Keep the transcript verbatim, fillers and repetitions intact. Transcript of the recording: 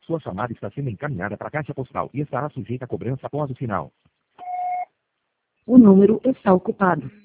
Sua chamada está sendo encaminhada para a caixa postal e estará sujeita a cobrança após o sinal. O número está ocupado.